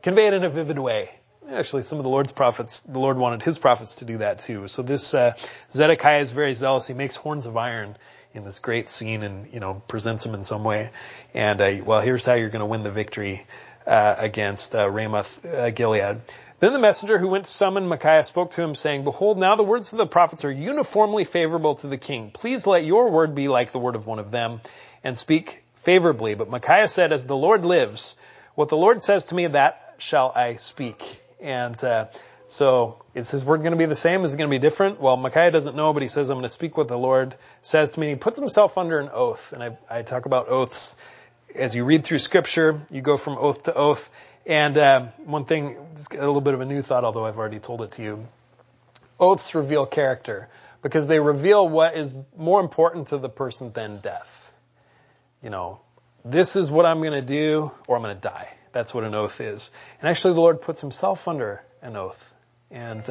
Speaker 1: convey it in a vivid way. Actually, some of the Lord wanted his prophets to do that too. So this Zedekiah is very zealous. He makes horns of iron in this great scene and, presents them in some way. And, here's how you're going to win the victory against Ramoth Gilead. Then the messenger who went to summon Micaiah spoke to him, saying, Behold, now the words of the prophets are uniformly favorable to the king. Please let your word be like the word of one of them, and speak favorably. But Micaiah said, As the Lord lives, what the Lord says to me, that shall I speak. And so is his word going to be the same? Is it going to be different? Well, Micaiah doesn't know, but he says, I'm going to speak what the Lord says to me. He puts himself under an oath. And I talk about oaths. As you read through Scripture, you go from oath to oath. And one thing, a little bit of a new thought, although I've already told it to you. Oaths reveal character because they reveal what is more important to the person than death. This is what I'm going to do or I'm going to die. That's what an oath is. And actually the Lord puts himself under an oath and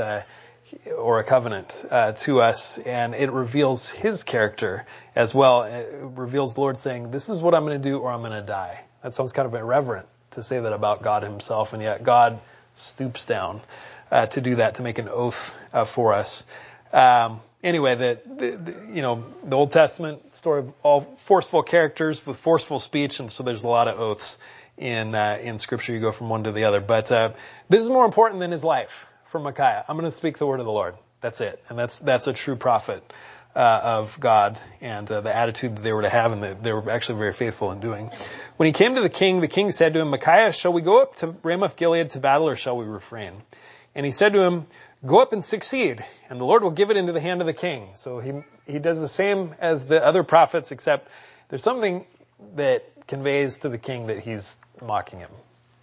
Speaker 1: or a covenant to us, and it reveals his character as well. It reveals the Lord saying, this is what I'm going to do or I'm going to die. That sounds kind of irreverent to say that about God himself, and yet God stoops down to do that, to make an oath for us. Anyway, the Old Testament story of all forceful characters with forceful speech, and so there's a lot of oaths in Scripture. You go from one to the other, but this is more important than his life for Micaiah. I'm going to speak the word of the Lord. That's it, and that's a true prophet of God, and the attitude that they were to have, and that they were actually very faithful in doing. When he came to the king said to him, Micaiah, shall we go up to Ramoth Gilead to battle, or shall we refrain? And he said to him, Go up and succeed, and the Lord will give it into the hand of the king. So he does the same as the other prophets, except there's something that conveys to the king that he's mocking him,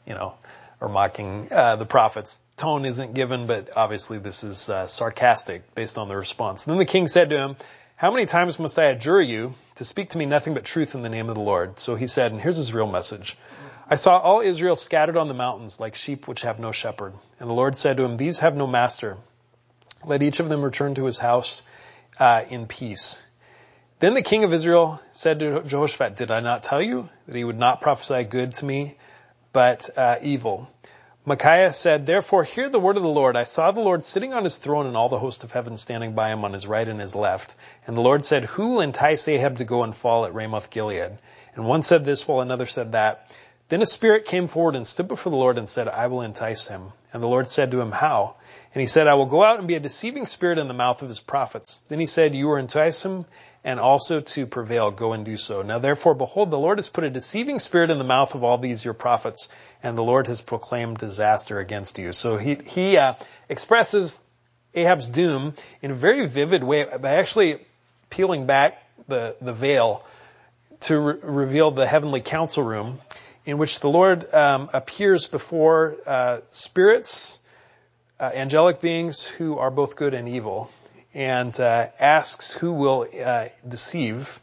Speaker 1: or mocking the prophets. Tone isn't given, but obviously this is sarcastic based on the response. And then the king said to him, How many times must I adjure you to speak to me nothing but truth in the name of the Lord? So he said, and here's his real message. I saw all Israel scattered on the mountains like sheep which have no shepherd. And the Lord said to him, These have no master. Let each of them return to his house in peace. Then the king of Israel said to Jehoshaphat, Did I not tell you that he would not prophesy good to me, but evil? Micaiah said, Therefore hear the word of the Lord. I saw the Lord sitting on his throne and all the host of heaven standing by him on his right and his left. And the Lord said, Who will entice Ahab to go and fall at Ramoth Gilead? And one said this while another said that. Then a spirit came forward and stood before the Lord and said, I will entice him. And the Lord said to him, How? And he said, I will go out and be a deceiving spirit in the mouth of his prophets. Then he said, You will entice him, and also to prevail. Go and do so. Now therefore, behold, the Lord has put a deceiving spirit in the mouth of all these your prophets, and the Lord has proclaimed disaster against you. So he expresses Ahab's doom in a very vivid way by actually peeling back the veil to reveal the heavenly council room, in which the Lord appears before spirits, angelic beings who are both good and evil, and asks who will deceive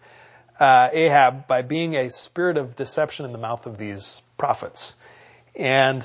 Speaker 1: Ahab by being a spirit of deception in the mouth of these prophets. And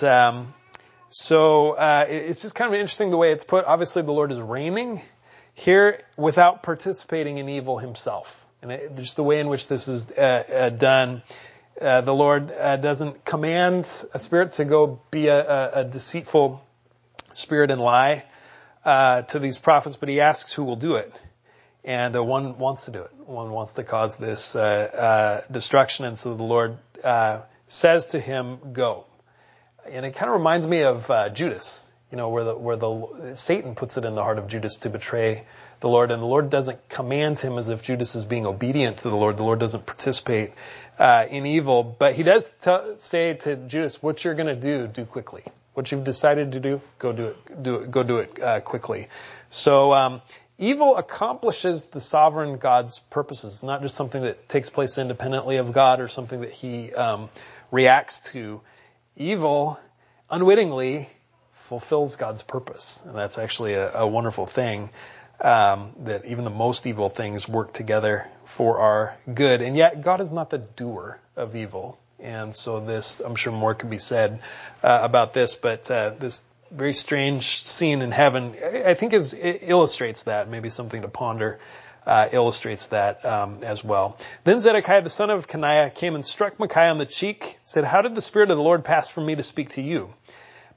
Speaker 1: so it's just kind of interesting the way it's put. Obviously, the Lord is reigning here without participating in evil himself. And just the way in which this is done, the Lord doesn't command a spirit to go be a deceitful spirit and lie to these prophets, but he asks who will do it. And one wants to do it. One wants to cause this destruction. And so the Lord says to him, Go. And it kind of reminds me of Judas, where Satan puts it in the heart of Judas to betray the Lord, and the Lord doesn't command him as if Judas is being obedient to the Lord. The Lord doesn't participate in evil, but he does say to Judas, what you're going to do quickly. What you've decided to do, go do it quickly. So evil accomplishes the sovereign God's purposes. It's not just something that takes place independently of God or something that he reacts to. Evil, unwittingly, fulfills God's purpose. And that's actually a wonderful thing, that even the most evil things work together for our good. And yet God is not the doer of evil. And so this, I'm sure more could be said about this, but this very strange scene in heaven, I think it illustrates that. Maybe something to ponder illustrates that as well. Then Zedekiah, the son of Kenaiah, came and struck Micaiah on the cheek, said, How did the Spirit of the Lord pass from me to speak to you?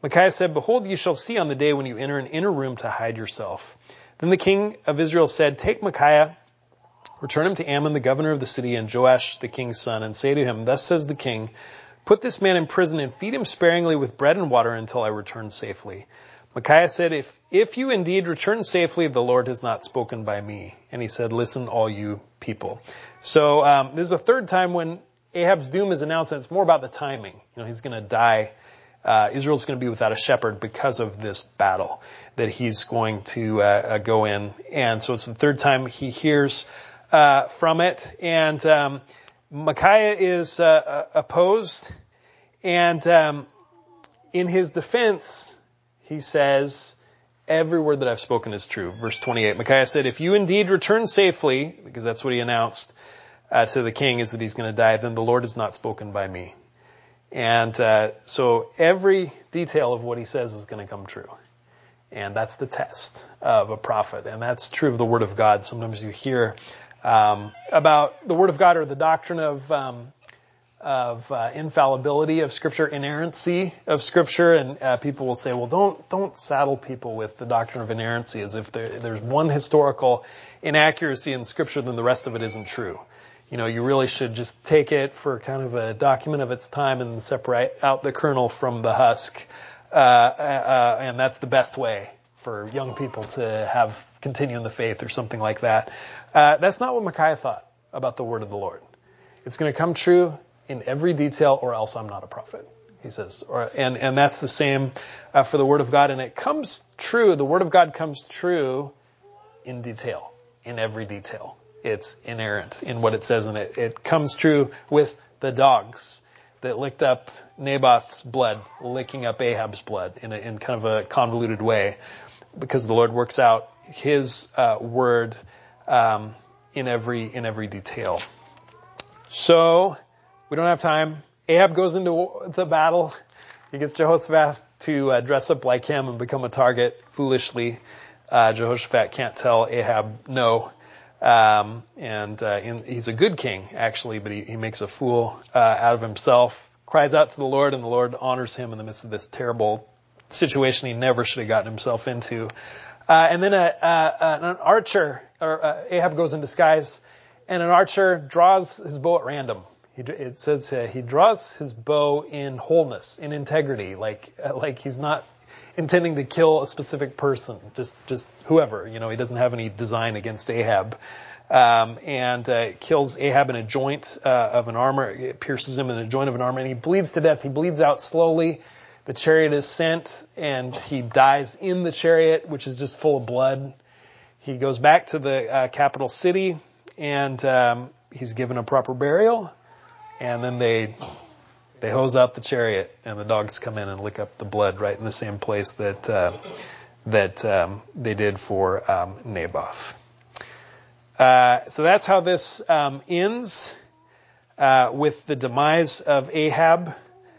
Speaker 1: Micaiah said, "Behold, you shall see on the day when you enter an inner room to hide yourself." Then the king of Israel said, "Take Micaiah, return him to Ammon, the governor of the city, and Joash, the king's son, and say to him, Thus says the king, put this man in prison and feed him sparingly with bread and water until I return safely." Micaiah said, if you indeed return safely, the Lord has not spoken by me. And he said, "Listen, all you people." So this is the third time when Ahab's doom is announced, and it's more about the timing. He's going to die. Israel's going to be without a shepherd because of this battle that he's going to go in. And so it's the third time he hears from it. And Micaiah is opposed. And in his defense, he says, "Every word that I've spoken is true." Verse 28, Micaiah said, "If you indeed return safely," because that's what he announced to the king, is that he's going to die, "then the Lord has not spoken by me." And so every detail of what he says is going to come true. And that's the test of a prophet. And that's true of the Word of God. Sometimes you hear about the Word of God or the doctrine of infallibility of Scripture, inerrancy of Scripture, and people will say, "Well, don't saddle people with the doctrine of inerrancy as if there's one historical inaccuracy in Scripture, then the rest of it isn't true. You really should just take it for kind of a document of its time and separate out the kernel from the husk, and that's the best way for young people to continue in the faith," or something like that. That's not what Micaiah thought about the word of the Lord. It's going to come true in every detail, or else I'm not a prophet, he says. And that's the same for the Word of God. And it comes true, the Word of God comes true in detail, in every detail. It's inerrant in what it says in it. It comes true with the dogs that licked up Naboth's blood, licking up Ahab's blood in kind of a convoluted way, because the Lord works out his word in every detail. So we don't have time. Ahab goes into the battle. He gets Jehoshaphat to dress up like him and become a target foolishly. Jehoshaphat can't tell Ahab no. He's a good king, actually, but he makes a fool out of himself, cries out to the Lord, and the Lord honors him in the midst of this terrible situation he never should have gotten himself into. And then an archer, Ahab goes in disguise, and an archer draws his bow at random. It says he draws his bow in wholeness, in integrity, like he's not intending to kill a specific person, just whoever. He doesn't have any design against Ahab, and kills Ahab in a joint of an armor. It pierces him in a joint of an armor, and he bleeds to death. He bleeds out slowly. The chariot is sent, and he dies in the chariot, which is just full of blood. He goes back to the capital city, and he's given a proper burial. And then they hose out the chariot, and the dogs come in and lick up the blood right in the same place that they did for Naboth. So that's how this ends with the demise of Ahab,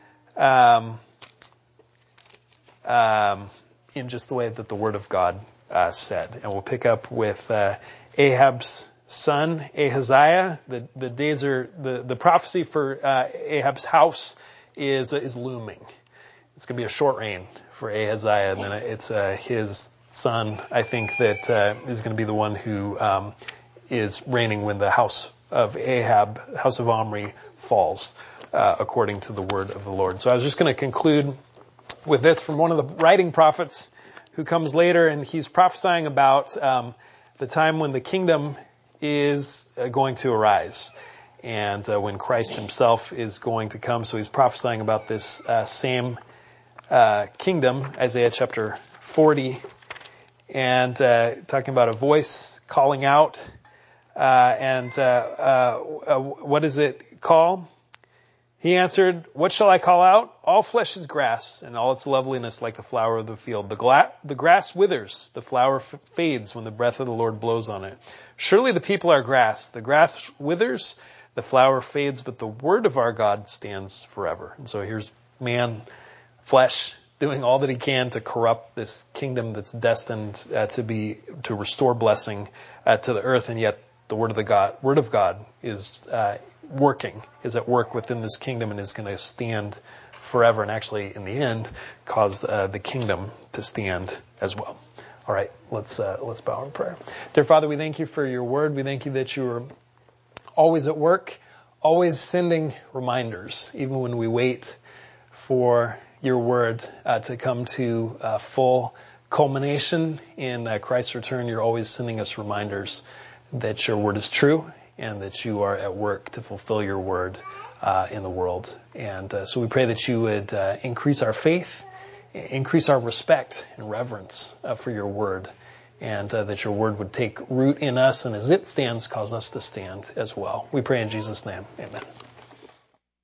Speaker 1: in just the way that the Word of God said. And we'll pick up with Ahab's son Ahaziah. The days are the prophecy for Ahab's house is looming. It's going to be a short reign for Ahaziah, and then it's his son, I think, that is going to be the one who is reigning when the house of Ahab, house of Omri, falls, according to the word of the Lord. So I was just going to conclude with this from one of the writing prophets who comes later, and he's prophesying about the time when the kingdom is going to arise, and when Christ himself is going to come. So he's prophesying about this same kingdom, Isaiah chapter 40, and talking about a voice calling out, what does it call? He answered, "What shall I call out? All flesh is grass, and all its loveliness like the flower of the field. The grass withers, the flower fades when the breath of the Lord blows on it. Surely the people are grass. The grass withers, the flower fades, but the word of our God stands forever." And so here's man, flesh, doing all that he can to corrupt this kingdom that's destined to restore blessing to the earth, and yet the word of God is at work within this kingdom and is going to stand forever, and actually in the end cause the kingdom to stand as well. All right, let's bow in prayer. Dear Father, we thank you for your word. We thank you that you are always at work, always sending reminders, even when we wait for your word to come to full culmination in Christ's return. You're always sending us reminders that your word is true and that you are at work to fulfill your word in the world. And so we pray that you would increase our faith, increase our respect and reverence for your word, and that your word would take root in us, and as it stands, cause us to stand as well. We pray in Jesus' name. Amen.